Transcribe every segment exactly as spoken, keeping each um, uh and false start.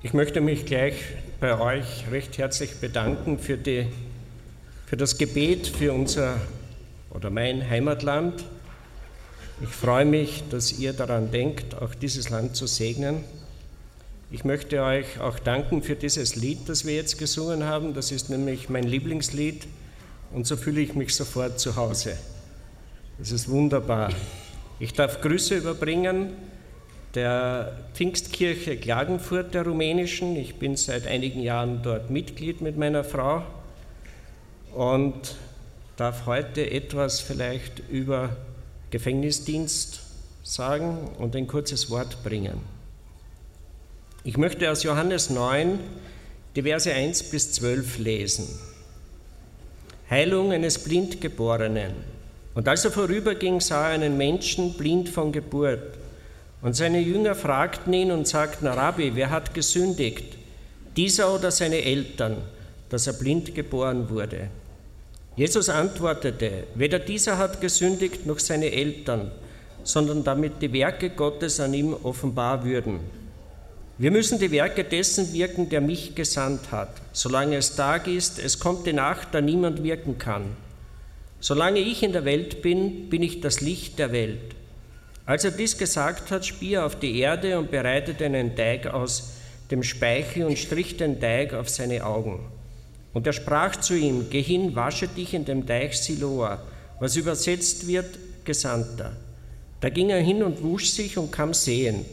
Ich möchte mich gleich bei euch recht herzlich bedanken für, die, für das Gebet für unser oder mein Heimatland. Ich freue mich, dass ihr daran denkt, auch dieses Land zu segnen. Ich möchte euch auch danken für dieses Lied, das wir jetzt gesungen haben. Das ist nämlich mein Lieblingslied und so fühle ich mich sofort zu Hause. Das ist wunderbar. Ich darf Grüße überbringen der Pfingstkirche Klagenfurt, der rumänischen. Ich bin seit einigen Jahren dort Mitglied mit meiner Frau und darf heute etwas vielleicht über Gefängnisdienst sagen und ein kurzes Wort bringen. Ich möchte aus Johannes neun die Verse eins bis zwölf lesen. Heilung eines Blindgeborenen. Und als er vorüberging, sah er einen Menschen blind von Geburt. Und seine Jünger fragten ihn und sagten, Rabbi, wer hat gesündigt, dieser oder seine Eltern, dass er blind geboren wurde? Jesus antwortete, weder dieser hat gesündigt noch seine Eltern, sondern damit die Werke Gottes an ihm offenbar würden. Wir müssen die Werke dessen wirken, der mich gesandt hat. Solange es Tag ist, es kommt die Nacht, da niemand wirken kann. Solange ich in der Welt bin, bin ich das Licht der Welt. Als er dies gesagt hat, spie er auf die Erde und bereitete einen Teig aus dem Speichel und strich den Teig auf seine Augen. Und er sprach zu ihm, geh hin, wasche dich in dem Teich Siloa, was übersetzt wird, Gesandter. Da ging er hin und wusch sich und kam sehend.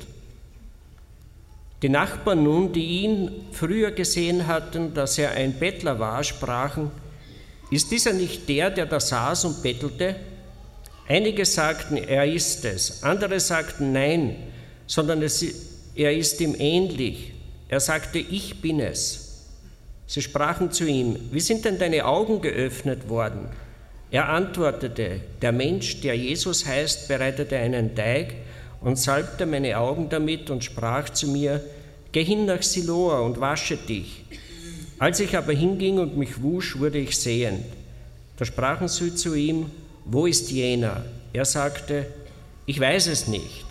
Die Nachbarn nun, die ihn früher gesehen hatten, dass er ein Bettler war, sprachen, ist dieser nicht der, der da saß und bettelte? Einige sagten, er ist es, andere sagten, nein, sondern es, er ist ihm ähnlich. Er sagte, ich bin es. Sie sprachen zu ihm, wie sind denn deine Augen geöffnet worden? Er antwortete, der Mensch, der Jesus heißt, bereitete einen Teig und salbte meine Augen damit und sprach zu mir, geh hin nach Siloa und wasche dich. Als ich aber hinging und mich wusch, wurde ich sehend. Da sprachen sie zu ihm, wo ist jener? Er sagte, ich weiß es nicht.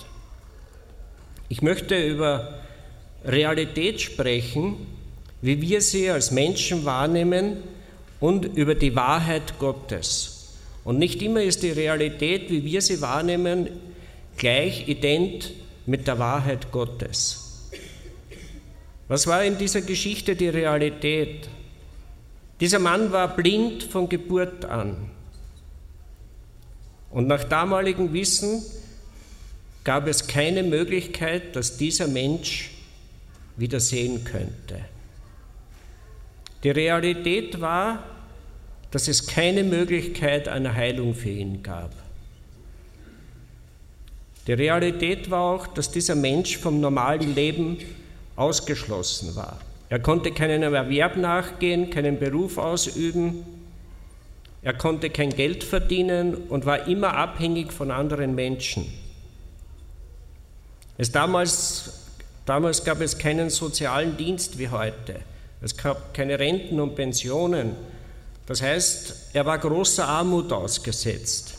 Ich möchte über Realität sprechen, wie wir sie als Menschen wahrnehmen und über die Wahrheit Gottes. Und nicht immer ist die Realität, wie wir sie wahrnehmen, gleich ident mit der Wahrheit Gottes. Was war in dieser Geschichte die Realität? Dieser Mann war blind von Geburt an. Und nach damaligem Wissen gab es keine Möglichkeit, dass dieser Mensch wieder sehen könnte. Die Realität war, dass es keine Möglichkeit einer Heilung für ihn gab. Die Realität war auch, dass dieser Mensch vom normalen Leben ausgeschlossen war. Er konnte keinen Erwerb nachgehen, keinen Beruf ausüben, er konnte kein Geld verdienen und war immer abhängig von anderen Menschen. Es damals, damals gab es keinen sozialen Dienst wie heute. Es gab keine Renten und Pensionen. Das heißt, er war großer Armut ausgesetzt.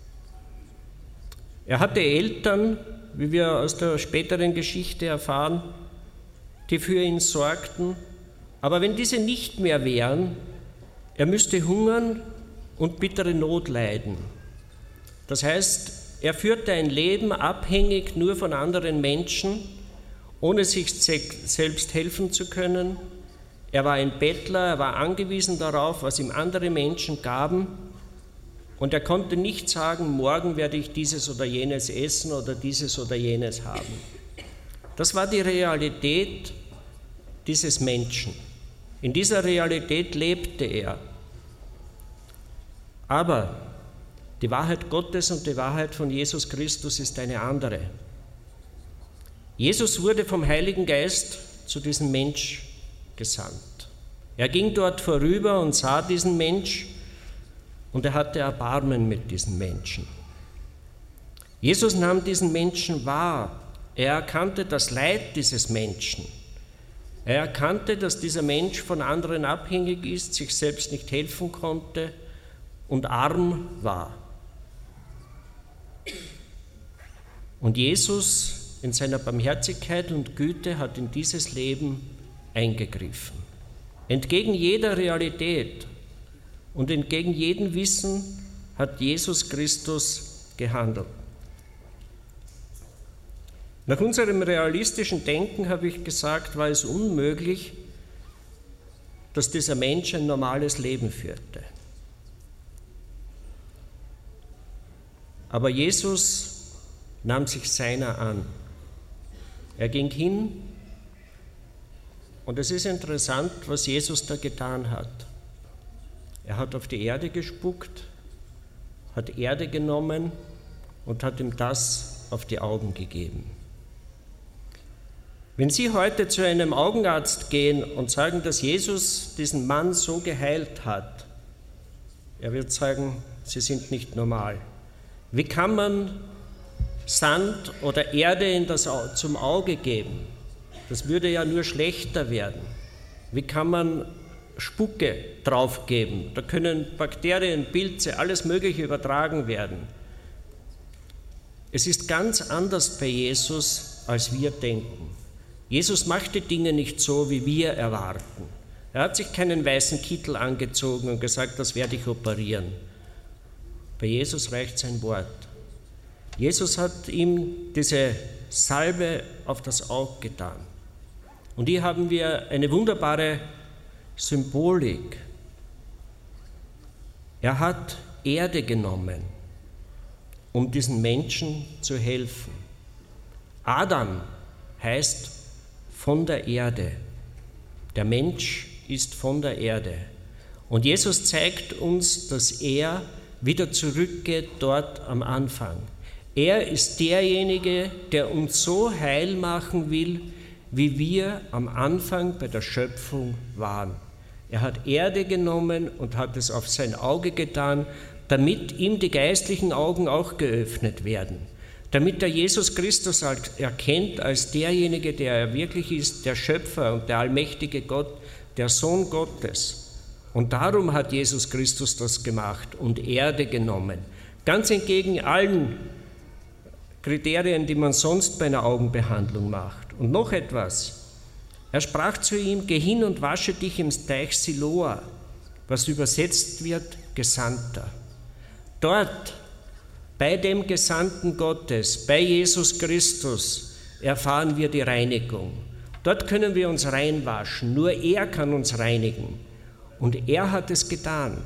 Er hatte Eltern, wie wir aus der späteren Geschichte erfahren, die für ihn sorgten. Aber wenn diese nicht mehr wären, er müsste hungern und bittere Not leiden. Das heißt, er führte ein Leben abhängig nur von anderen Menschen, ohne sich selbst helfen zu können. Er war ein Bettler, er war angewiesen darauf, was ihm andere Menschen gaben, und er konnte nicht sagen, morgen werde ich dieses oder jenes essen oder dieses oder jenes haben. Das war die Realität dieses Menschen. In dieser Realität lebte er. Aber die Wahrheit Gottes und die Wahrheit von Jesus Christus ist eine andere. Jesus wurde vom Heiligen Geist zu diesem Mensch gesandt. Er ging dort vorüber und sah diesen Mensch und er hatte Erbarmen mit diesem Menschen. Jesus nahm diesen Menschen wahr. Er erkannte das Leid dieses Menschen. Er erkannte, dass dieser Mensch von anderen abhängig ist, sich selbst nicht helfen konnte und arm war. Und Jesus in seiner Barmherzigkeit und Güte hat in dieses Leben eingegriffen. Entgegen jeder Realität und entgegen jedem Wissen hat Jesus Christus gehandelt. Nach unserem realistischen Denken, habe ich gesagt, war es unmöglich, dass dieser Mensch ein normales Leben führte. Aber Jesus nahm sich seiner an. Er ging hin und es ist interessant, was Jesus da getan hat. Er hat auf die Erde gespuckt, hat Erde genommen und hat ihm das auf die Augen gegeben. Wenn Sie heute zu einem Augenarzt gehen und sagen, dass Jesus diesen Mann so geheilt hat, er wird sagen, Sie sind nicht normal. Wie kann man Sand oder Erde in das, zum Auge geben? Das würde ja nur schlechter werden. Wie kann man Spucke draufgeben? Da können Bakterien, Pilze, alles Mögliche übertragen werden. Es ist ganz anders bei Jesus, als wir denken. Jesus macht die Dinge nicht so, wie wir erwarten. Er hat sich keinen weißen Kittel angezogen und gesagt, das werde ich operieren. Bei Jesus reicht sein Wort. Jesus hat ihm diese Salbe auf das Auge getan. Und hier haben wir eine wunderbare Symbolik. Er hat Erde genommen, um diesen Menschen zu helfen. Adam heißt von der Erde. Der Mensch ist von der Erde. Und Jesus zeigt uns, dass er wieder zurückgeht dort am Anfang. Er ist derjenige, der uns so heil machen will, wie wir am Anfang bei der Schöpfung waren. Er hat Erde genommen und hat es auf sein Auge getan, damit ihm die geistlichen Augen auch geöffnet werden. Damit er Jesus Christus erkennt als derjenige, der er wirklich ist, der Schöpfer und der allmächtige Gott, der Sohn Gottes. Und darum hat Jesus Christus das gemacht und Erde genommen. Ganz entgegen allen Kriterien, die man sonst bei einer Augenbehandlung macht. Und noch etwas. Er sprach zu ihm, geh hin und wasche dich im Teich Siloa, was übersetzt wird, Gesandter. Dort, bei dem Gesandten Gottes, bei Jesus Christus, erfahren wir die Reinigung. Dort können wir uns reinwaschen. Nur er kann uns reinigen. Und er hat es getan.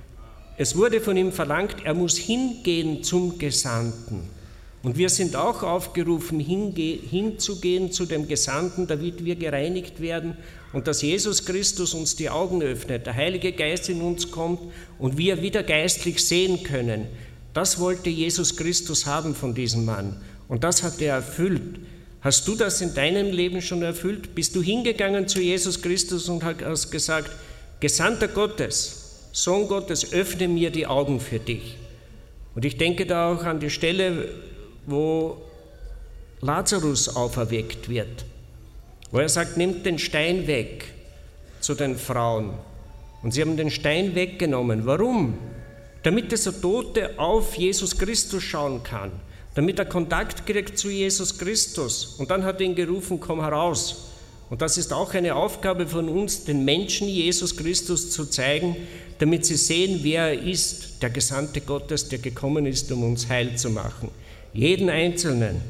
Es wurde von ihm verlangt, er muss hingehen zum Gesandten. Und wir sind auch aufgerufen, hinge- hinzugehen zu dem Gesandten, damit wir gereinigt werden und dass Jesus Christus uns die Augen öffnet, der Heilige Geist in uns kommt und wir wieder geistlich sehen können. Das wollte Jesus Christus haben von diesem Mann und das hat er erfüllt. Hast du das in deinem Leben schon erfüllt? Bist du hingegangen zu Jesus Christus und hast gesagt, Gesandter Gottes, Sohn Gottes, öffne mir die Augen für dich. Und ich denke da auch an die Stelle, wo Lazarus auferweckt wird, wo er sagt, nehmt den Stein weg zu den Frauen. Und sie haben den Stein weggenommen. Warum? Damit dieser Tote auf Jesus Christus schauen kann, damit er Kontakt kriegt zu Jesus Christus. Und dann hat er ihn gerufen, komm heraus. Und das ist auch eine Aufgabe von uns, den Menschen Jesus Christus zu zeigen, damit sie sehen, wer er ist, der Gesandte Gottes, der gekommen ist, um uns heil zu machen. Jeden Einzelnen.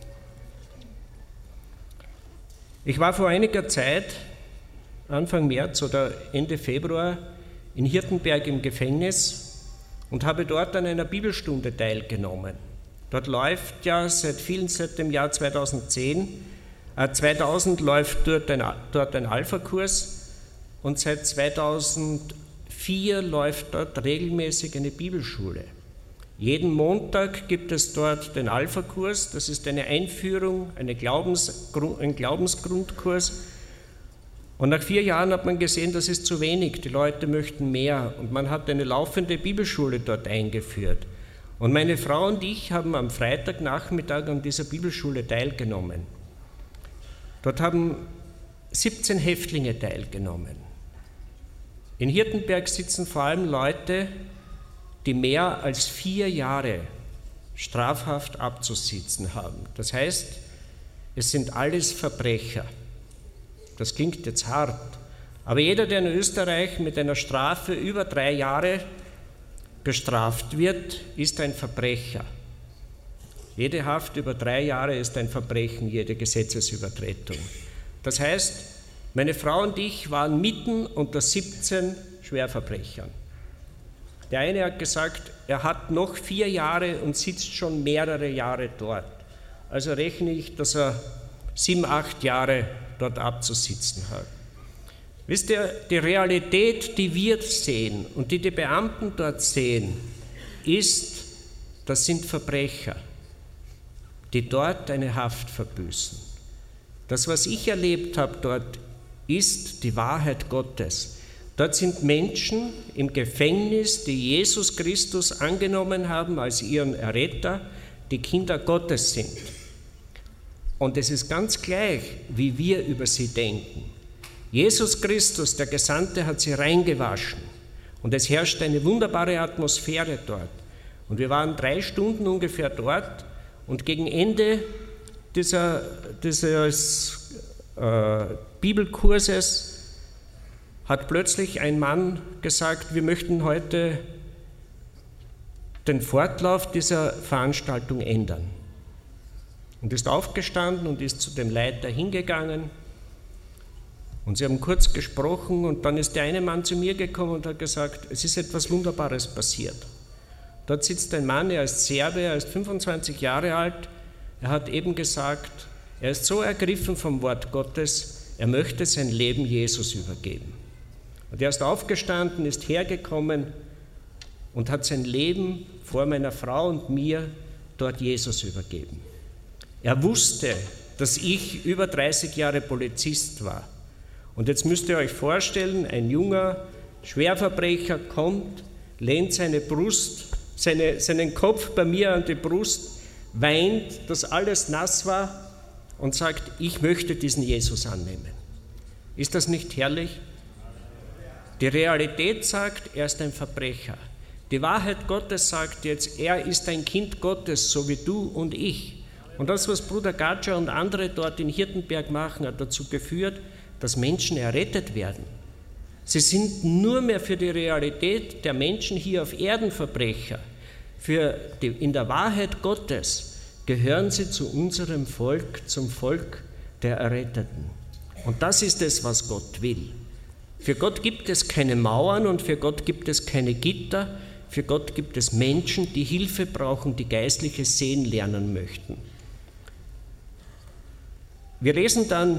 Ich war vor einiger Zeit, Anfang März oder Ende Februar, in Hirtenberg im Gefängnis und habe dort an einer Bibelstunde teilgenommen. Dort läuft ja seit vielen, seit dem Jahr zweitausendzehn, äh, zweitausend läuft dort ein, dort ein Alpha-Kurs und seit zweitausendvier läuft dort regelmäßig eine Bibelschule. Jeden Montag gibt es dort den Alpha-Kurs, das ist eine Einführung, eine Glaubens, ein Glaubensgrundkurs. Und nach vier Jahren hat man gesehen, das ist zu wenig, die Leute möchten mehr. Und man hat eine laufende Bibelschule dort eingeführt. Und meine Frau und ich haben am Freitagnachmittag an dieser Bibelschule teilgenommen. Dort haben siebzehn Häftlinge teilgenommen. In Hirtenberg sitzen vor allem Leute, die mehr als vier Jahre strafhaft abzusitzen haben. Das heißt, es sind alles Verbrecher. Das klingt jetzt hart, aber jeder, der in Österreich mit einer Strafe über drei Jahre bestraft wird, ist ein Verbrecher. Jede Haft über drei Jahre ist ein Verbrechen, jede Gesetzesübertretung. Das heißt, meine Frau und ich waren mitten unter siebzehn Schwerverbrechern. Der eine hat gesagt, er hat noch vier Jahre und sitzt schon mehrere Jahre dort. Also rechne ich, dass er sieben, acht Jahre dort abzusitzen hat. Wisst ihr, die Realität, die wir sehen und die die Beamten dort sehen, ist, das sind Verbrecher, die dort eine Haft verbüßen. Das, was ich erlebt habe dort, ist die Wahrheit Gottes. Dort sind Menschen im Gefängnis, die Jesus Christus angenommen haben als ihren Erretter, die Kinder Gottes sind. Und es ist ganz gleich, wie wir über sie denken. Jesus Christus, der Gesandte, hat sie reingewaschen und es herrscht eine wunderbare Atmosphäre dort. Und wir waren drei Stunden ungefähr dort und gegen Ende dieser, dieses äh, Bibelkurses hat plötzlich ein Mann gesagt, wir möchten heute den Fortlauf dieser Veranstaltung ändern. Und ist aufgestanden und ist zu dem Leiter hingegangen. Und sie haben kurz gesprochen und dann ist der eine Mann zu mir gekommen und hat gesagt, es ist etwas Wunderbares passiert. Dort sitzt ein Mann, er ist Serbe, er ist fünfundzwanzig Jahre alt. Er hat eben gesagt, er ist so ergriffen vom Wort Gottes, er möchte sein Leben Jesus übergeben. Und er ist aufgestanden, ist hergekommen und hat sein Leben vor meiner Frau und mir dort Jesus übergeben. Er wusste, dass ich über dreißig Jahre Polizist war. Und jetzt müsst ihr euch vorstellen, ein junger Schwerverbrecher kommt, lehnt seine Brust, seine, seinen Kopf bei mir an die Brust, weint, dass alles nass war und sagt, ich möchte diesen Jesus annehmen. Ist das nicht herrlich? Die Realität sagt, er ist ein Verbrecher. Die Wahrheit Gottes sagt jetzt, er ist ein Kind Gottes, so wie du und ich. Und das, was Bruder Gatscher und andere dort in Hirtenberg machen, hat dazu geführt, dass Menschen errettet werden. Sie sind nur mehr für die Realität der Menschen hier auf Erden Verbrecher. Für die, in der Wahrheit Gottes gehören sie zu unserem Volk, zum Volk der Erretteten. Und das ist es, was Gott will. Für Gott gibt es keine Mauern und für Gott gibt es keine Gitter. Für Gott gibt es Menschen, die Hilfe brauchen, die geistliches Sehen lernen möchten. Wir lesen dann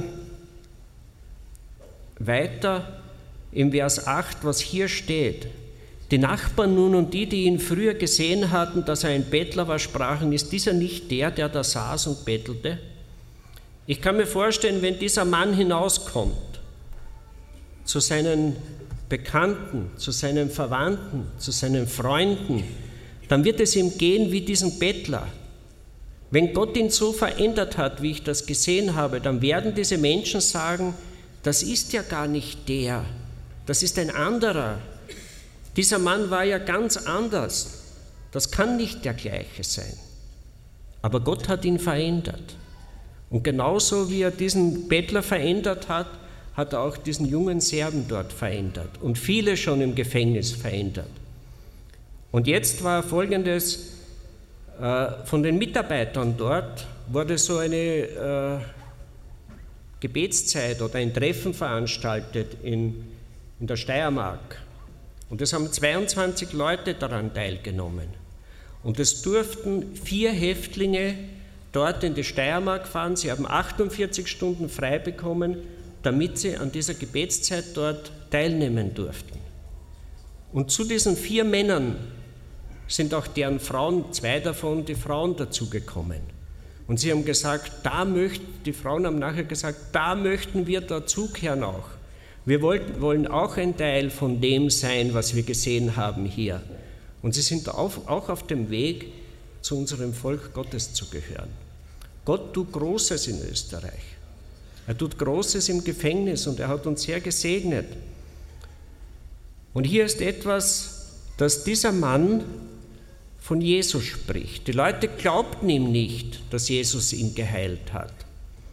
weiter im Vers acht, was hier steht. Die Nachbarn nun und die, die ihn früher gesehen hatten, dass er ein Bettler war, sprachen, ist dieser nicht der, der da saß und bettelte? Ich kann mir vorstellen, wenn dieser Mann hinauskommt zu seinen Bekannten, zu seinen Verwandten, zu seinen Freunden, dann wird es ihm gehen wie diesem Bettler. Wenn Gott ihn so verändert hat, wie ich das gesehen habe, dann werden diese Menschen sagen, das ist ja gar nicht der, das ist ein anderer. Dieser Mann war ja ganz anders. Das kann nicht der gleiche sein. Aber Gott hat ihn verändert. Und genauso wie er diesen Bettler verändert hat, hat er auch diesen jungen Serben dort verändert und viele schon im Gefängnis verändert. Und jetzt war Folgendes, äh, von den Mitarbeitern dort wurde so eine äh, Gebetszeit oder ein Treffen veranstaltet in, in der Steiermark. Und es haben zweiundzwanzig Leute daran teilgenommen. Und es durften vier Häftlinge dort in die Steiermark fahren. Sie haben achtundvierzig Stunden frei bekommen, damit sie an dieser Gebetszeit dort teilnehmen durften. Und zu diesen vier Männern sind auch deren Frauen, zwei davon, die Frauen dazugekommen. Und sie haben gesagt, da möchten, die Frauen haben nachher gesagt, da möchten wir dazukehren auch. Wir wollten, wollen auch ein Teil von dem sein, was wir gesehen haben hier. Und sie sind auf, auch auf dem Weg, zu unserem Volk Gottes zu gehören. Gott tut Großes in Österreich. Er tut Großes im Gefängnis und er hat uns sehr gesegnet. Und hier ist etwas, dass dieser Mann von Jesus spricht. Die Leute glaubten ihm nicht, dass Jesus ihn geheilt hat.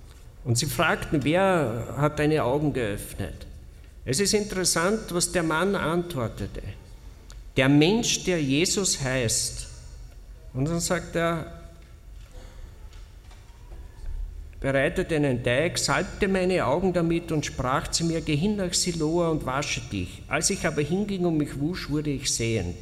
Und sie fragten, wer hat deine Augen geöffnet? Es ist interessant, was der Mann antwortete. Der Mensch, der Jesus heißt. Und dann sagt er, bereitete einen Teig, salbte meine Augen damit und sprach zu mir, geh hin nach Siloa und wasche dich. Als ich aber hinging und mich wusch, wurde ich sehend.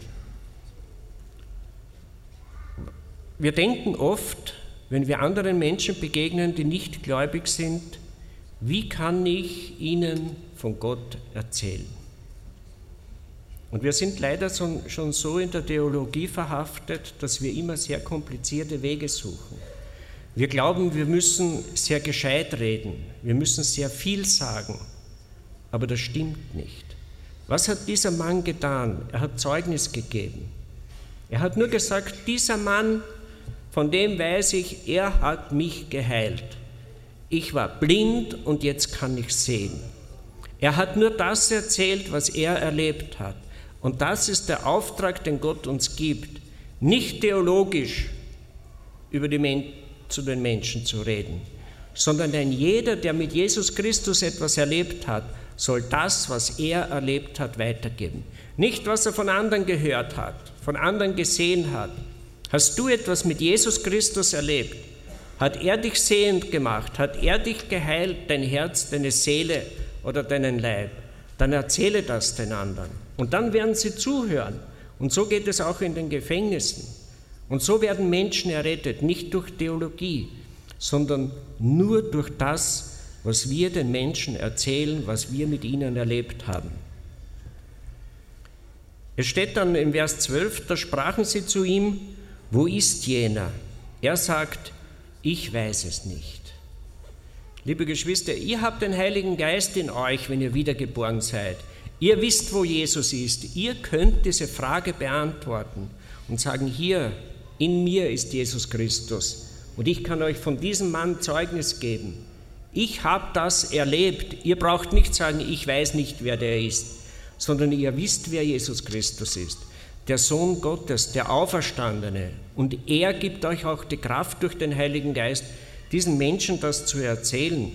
Wir denken oft, wenn wir anderen Menschen begegnen, die nicht gläubig sind, wie kann ich ihnen von Gott erzählen? Und wir sind leider schon so in der Theologie verhaftet, dass wir immer sehr komplizierte Wege suchen. Wir glauben, wir müssen sehr gescheit reden, wir müssen sehr viel sagen, aber das stimmt nicht. Was hat dieser Mann getan? Er hat Zeugnis gegeben. Er hat nur gesagt, dieser Mann, von dem weiß ich, er hat mich geheilt. Ich war blind und jetzt kann ich sehen. Er hat nur das erzählt, was er erlebt hat. Und das ist der Auftrag, den Gott uns gibt, nicht theologisch über die Men- zu den Menschen zu reden, sondern ein jeder, der mit Jesus Christus etwas erlebt hat, soll das, was er erlebt hat, weitergeben. Nicht, was er von anderen gehört hat, von anderen gesehen hat. Hast du etwas mit Jesus Christus erlebt? Hat er dich sehend gemacht? Hat er dich geheilt, dein Herz, deine Seele oder deinen Leib? Dann erzähle das den anderen. Und dann werden sie zuhören. Und so geht es auch in den Gefängnissen. Und so werden Menschen errettet, nicht durch Theologie, sondern nur durch das, was wir den Menschen erzählen, was wir mit ihnen erlebt haben. Es steht dann im Vers zwölf, da sprachen sie zu ihm, wo ist jener? Er sagt, ich weiß es nicht. Liebe Geschwister, ihr habt den Heiligen Geist in euch, wenn ihr wiedergeboren seid. Ihr wisst, wo Jesus ist. Ihr könnt diese Frage beantworten und sagen, hier, in mir ist Jesus Christus. Und ich kann euch von diesem Mann Zeugnis geben. Ich habe das erlebt. Ihr braucht nicht sagen, ich weiß nicht, wer der ist, sondern ihr wisst, wer Jesus Christus ist. Der Sohn Gottes, der Auferstandene. Und er gibt euch auch die Kraft durch den Heiligen Geist, diesen Menschen das zu erzählen.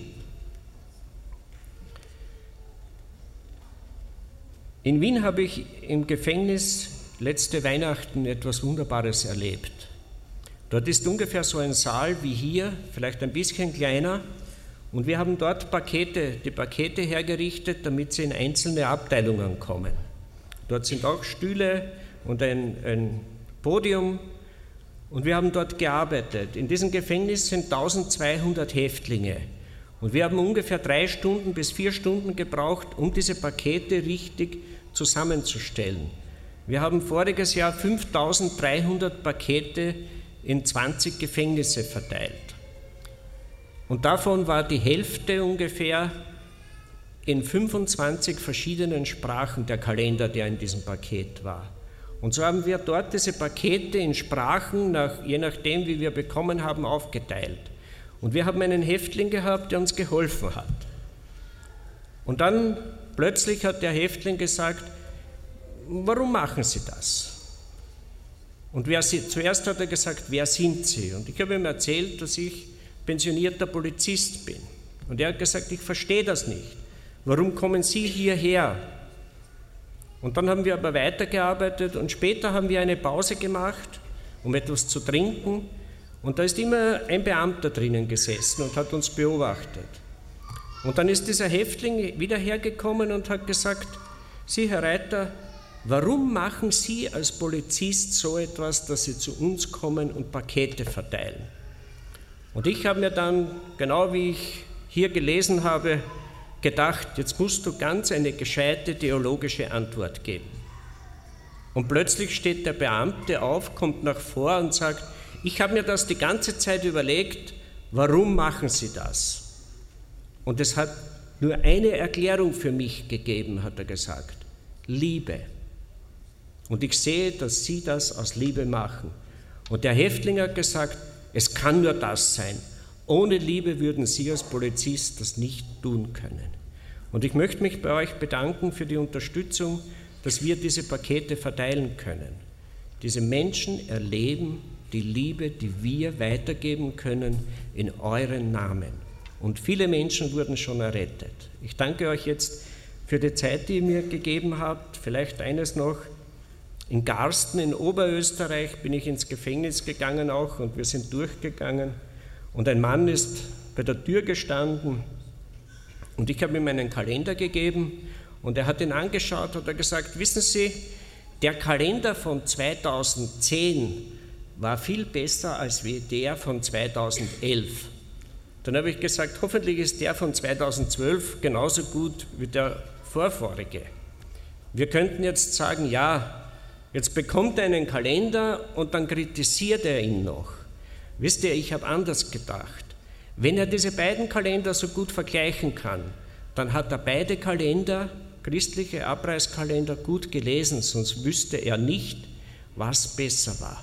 In Wien habe ich im Gefängnis letzte Weihnachten etwas Wunderbares erlebt. Dort ist ungefähr so ein Saal wie hier, vielleicht ein bisschen kleiner, und wir haben dort Pakete, die Pakete hergerichtet, damit sie in einzelne Abteilungen kommen. Dort sind auch Stühle und ein, ein Podium, und wir haben dort gearbeitet. In diesem Gefängnis sind eintausendzweihundert Häftlinge, und wir haben ungefähr drei Stunden bis vier Stunden gebraucht, um diese Pakete richtig zusammenzustellen. Wir haben voriges Jahr fünftausenddreihundert Pakete in zwanzig Gefängnisse verteilt. Und davon war die Hälfte ungefähr in fünfundzwanzig verschiedenen Sprachen der Kalender, der in diesem Paket war. Und so haben wir dort diese Pakete in Sprachen, nach, je nachdem, wie wir bekommen haben, aufgeteilt. Und wir haben einen Häftling gehabt, der uns geholfen hat. Und dann plötzlich hat der Häftling gesagt, warum machen Sie das? Und wer Sie, zuerst hat er gesagt, wer sind Sie? Und ich habe ihm erzählt, dass ich pensionierter Polizist bin. Und er hat gesagt, ich verstehe das nicht. Warum kommen Sie hierher? Und dann haben wir aber weitergearbeitet und später haben wir eine Pause gemacht, um etwas zu trinken. Und da ist immer ein Beamter drinnen gesessen und hat uns beobachtet. Und dann ist dieser Häftling wieder hergekommen und hat gesagt, Sie, Herr Reiter, warum machen Sie als Polizist so etwas, dass Sie zu uns kommen und Pakete verteilen? Und ich habe mir dann, genau wie ich hier gelesen habe, gedacht, jetzt musst du ganz eine gescheite theologische Antwort geben. Und plötzlich steht der Beamte auf, kommt nach vor und sagt, ich habe mir das die ganze Zeit überlegt, warum machen Sie das? Und es hat nur eine Erklärung für mich gegeben, hat er gesagt, Liebe. Und ich sehe, dass Sie das aus Liebe machen. Und der Häftling hat gesagt, es kann nur das sein. Ohne Liebe würden Sie als Polizist das nicht tun können. Und ich möchte mich bei euch bedanken für die Unterstützung, dass wir diese Pakete verteilen können. Diese Menschen erleben die Liebe, die wir weitergeben können in euren Namen. Und viele Menschen wurden schon errettet. Ich danke euch jetzt für die Zeit, die ihr mir gegeben habt. Vielleicht eines noch. In Garsten in Oberösterreich bin ich ins Gefängnis gegangen auch und wir sind durchgegangen. Und ein Mann ist bei der Tür gestanden und ich habe ihm einen Kalender gegeben und er hat ihn angeschaut und hat gesagt, wissen Sie, der Kalender von zweitausendzehn war viel besser als wie der von zweitausendelf. Dann habe ich gesagt, hoffentlich ist der von zweitausendzwölf genauso gut wie der vorvorige. Wir könnten jetzt sagen, ja, jetzt bekommt er einen Kalender und dann kritisiert er ihn noch. Wisst ihr, ich habe anders gedacht. Wenn er diese beiden Kalender so gut vergleichen kann, dann hat er beide Kalender, christliche Abreißkalender, gut gelesen, sonst wüsste er nicht, was besser war.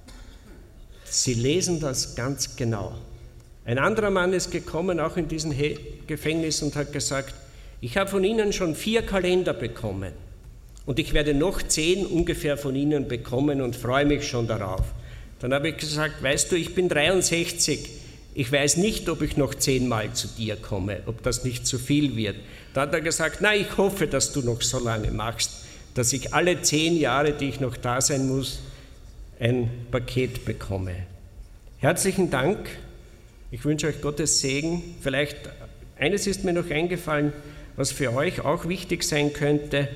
Sie lesen das ganz genau. Ein anderer Mann ist gekommen, auch in diesem Gefängnis, und hat gesagt, ich habe von Ihnen schon vier Kalender bekommen und ich werde noch zehn ungefähr von Ihnen bekommen und freue mich schon darauf. Dann habe ich gesagt, weißt du, ich bin dreiundsechzig, ich weiß nicht, ob ich noch zehnmal zu dir komme, ob das nicht zu viel wird. Da hat er gesagt, na, ich hoffe, dass du noch so lange machst, dass ich alle zehn Jahre, die ich noch da sein muss, ein Paket bekomme. Herzlichen Dank, ich wünsche euch Gottes Segen. Vielleicht, eines ist mir noch eingefallen, was für euch auch wichtig sein könnte.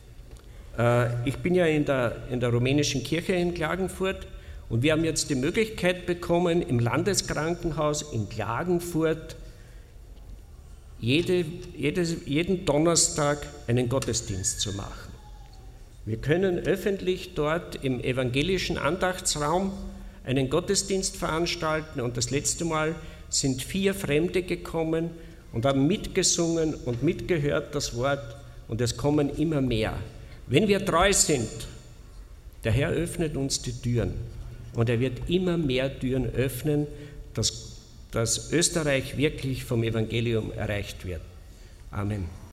Ich bin ja in der, in der rumänischen Kirche in Klagenfurt und wir haben jetzt die Möglichkeit bekommen, im Landeskrankenhaus in Klagenfurt jede, jede, jeden Donnerstag einen Gottesdienst zu machen. Wir können öffentlich dort im evangelischen Andachtsraum einen Gottesdienst veranstalten und das letzte Mal sind vier Fremde gekommen und haben mitgesungen und mitgehört das Wort und es kommen immer mehr. Wenn wir treu sind, der Herr öffnet uns die Türen und er wird immer mehr Türen öffnen, dass, dass Österreich wirklich vom Evangelium erreicht wird. Amen.